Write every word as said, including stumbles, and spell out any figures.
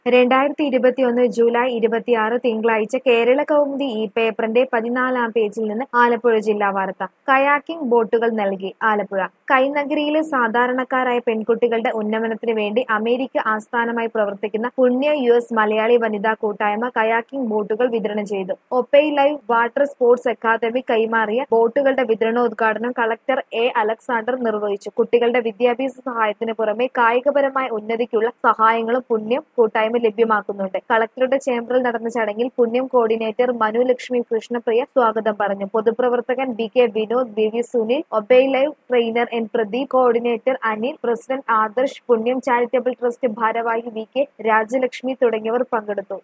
രണ്ടായിരത്തി ഇരുപത്തിയൊന്ന് ജൂലൈ ഇരുപത്തിയാറ് തിങ്കളാഴ്ച കേരള കൗമുദി ഈ പേപ്പറിന്റെ പതിനാലാം പേജിൽ നിന്ന് ആലപ്പുഴ ജില്ലാ വാർത്ത. കയാക്കിംഗ് ബോട്ടുകൾ നൽകി. ആലപ്പുഴ കൈനഗരിയിലെ സാധാരണക്കാരായ പെൺകുട്ടികളുടെ ഉന്നമനത്തിന് വേണ്ടി അമേരിക്ക ആസ്ഥാനമായി പ്രവർത്തിക്കുന്ന പുണ്യ യു എസ് മലയാളി വനിതാ കൂട്ടായ്മ കയാക്കിംഗ് ബോട്ടുകൾ വിതരണം ചെയ്തു. Obey live water sports academy കൈമാറിയ ബോട്ടുകളുടെ വിതരണോദ്ഘാടനം കളക്ടർ എ അലക്സാണ്ടർ നിർവഹിച്ചു. കുട്ടികളുടെ വിദ്യാഭ്യാസ സഹായത്തിന് പുറമെ കായികപരമായ ഉന്നതിക്കുള്ള സഹായങ്ങളും പുണ്യം കൂട്ടായ്മ ലഭ്യമാക്കുന്നുണ്ട്. കളക്ടറുടെ ചേംബറിൽ നടന്ന ചടങ്ങിൽ പുണ്യം കോർഡിനേറ്റർ മനു ലക്ഷ്മി കൃഷ്ണപ്രിയ സ്വാഗതം പറഞ്ഞു. പൊതുപ്രവർത്തകൻ B K Vinod, B V Sunil, Obey live trainer N Pradeep, coordinator Anil, president Adarsh, Punyam charitable trust ഭാരവാഹി വി കെ രാജലക്ഷ്മി തുടങ്ങിയവർ പങ്കെടുത്തു.